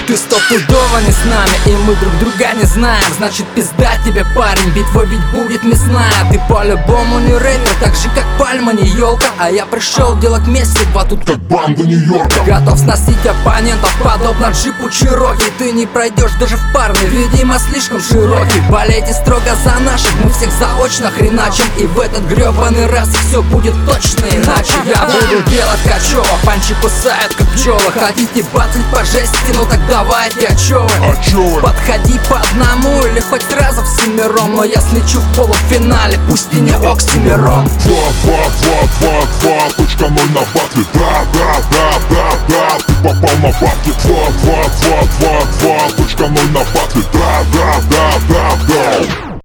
Ты стопудово не с нами, и мы друг друга не знаем. Значит пизда тебе, парень, битва ведь будет мясная. Ты по-любому не рэпер, так же как пальма, не елка. А я пришел делать мести, два тут как банда Нью-Йорка. Готов сносить оппонентов, подобно джипу Чироки. Ты не пройдешь даже в парне, видимо слишком широкий. Болейте строго за наших, мы всех заочно хреначим. И в этот гребаный раз все будет точно иначе. Я буду делать качево, панчи кусают как пчелы. Хотите батлить по жести, ну так давайте, а чё вы? Подходи по одному или хоть сразу всемиром. Но я слечу в полуфинале, пусть и не оксимирон. 2-2-2-2-2.0 на батле. Да, ты попал на бабки. 2-2-2-2-2.0 на батле.